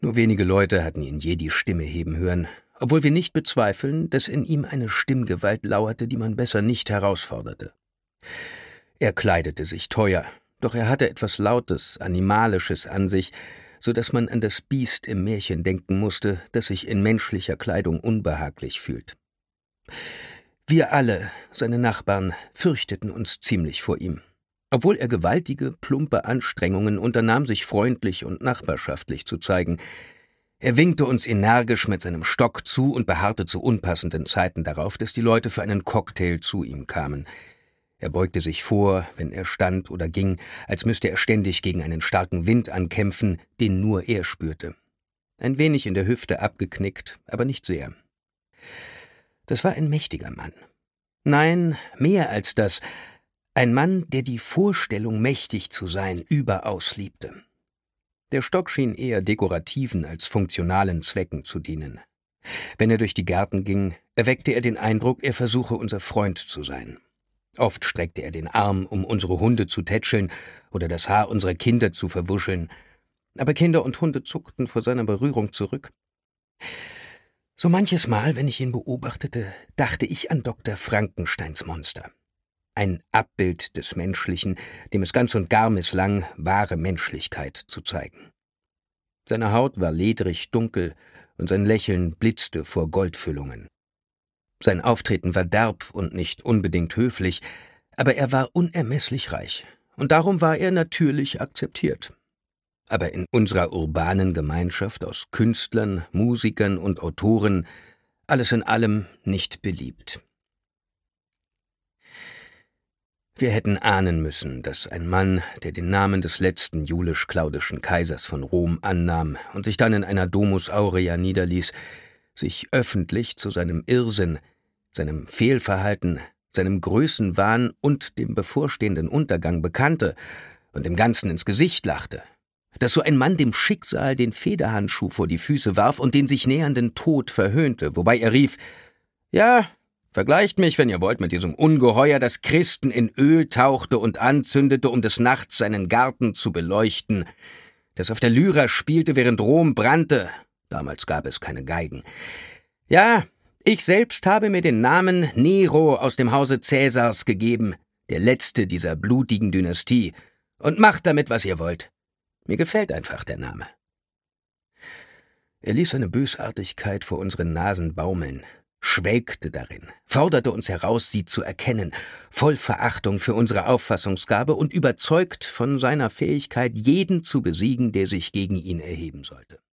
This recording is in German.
Nur wenige Leute hatten ihn je die Stimme heben hören, obwohl wir nicht bezweifeln, dass in ihm eine Stimmgewalt lauerte, die man besser nicht herausforderte. Er kleidete sich teuer, doch er hatte etwas Lautes, Animalisches an sich, so dass man an das Biest im Märchen denken musste, das sich in menschlicher Kleidung unbehaglich fühlt. Wir alle, seine Nachbarn, fürchteten uns ziemlich vor ihm, obwohl er gewaltige, plumpe Anstrengungen unternahm, sich freundlich und nachbarschaftlich zu zeigen. Er winkte uns energisch mit seinem Stock zu und beharrte zu unpassenden Zeiten darauf, dass die Leute für einen Cocktail zu ihm kamen. Er beugte sich vor, wenn er stand oder ging, als müsste er ständig gegen einen starken Wind ankämpfen, den nur er spürte. Ein wenig in der Hüfte abgeknickt, aber nicht sehr. Das war ein mächtiger Mann. Nein, mehr als das. Ein Mann, der die Vorstellung, mächtig zu sein, überaus liebte. Der Stock schien eher dekorativen als funktionalen Zwecken zu dienen. Wenn er durch die Gärten ging, erweckte er den Eindruck, er versuche unser Freund zu sein. Oft streckte er den Arm, um unsere Hunde zu tätscheln oder das Haar unserer Kinder zu verwuscheln. Aber Kinder und Hunde zuckten vor seiner Berührung zurück. So manches Mal, wenn ich ihn beobachtete, dachte ich an Dr. Frankensteins Monster. Ein Abbild des Menschlichen, dem es ganz und gar misslang, wahre Menschlichkeit zu zeigen. Seine Haut war ledrig dunkel und sein Lächeln blitzte vor Goldfüllungen. Sein Auftreten war derb und nicht unbedingt höflich, aber er war unermesslich reich, und darum war er natürlich akzeptiert. Aber in unserer urbanen Gemeinschaft aus Künstlern, Musikern und Autoren, alles in allem nicht beliebt. Wir hätten ahnen müssen, dass ein Mann, der den Namen des letzten julisch-claudischen Kaisers von Rom annahm und sich dann in einer Domus Aurea niederließ, sich öffentlich zu seinem Irrsinn, seinem Fehlverhalten, seinem Größenwahn und dem bevorstehenden Untergang bekannte und dem Ganzen ins Gesicht lachte, dass so ein Mann dem Schicksal den Federhandschuh vor die Füße warf und den sich nähernden Tod verhöhnte, wobei er rief: »Ja, vergleicht mich, wenn ihr wollt, mit diesem Ungeheuer, das Christen in Öl tauchte und anzündete, um des Nachts seinen Garten zu beleuchten, das auf der Lyra spielte, während Rom brannte. Damals gab es keine Geigen. Ja, ich selbst habe mir den Namen Nero aus dem Hause Cäsars gegeben, der letzte dieser blutigen Dynastie, und macht damit, was ihr wollt. Mir gefällt einfach der Name.« Er ließ seine Bösartigkeit vor unseren Nasen baumeln, schwelgte darin, forderte uns heraus, sie zu erkennen, voll Verachtung für unsere Auffassungsgabe und überzeugt von seiner Fähigkeit, jeden zu besiegen, der sich gegen ihn erheben sollte.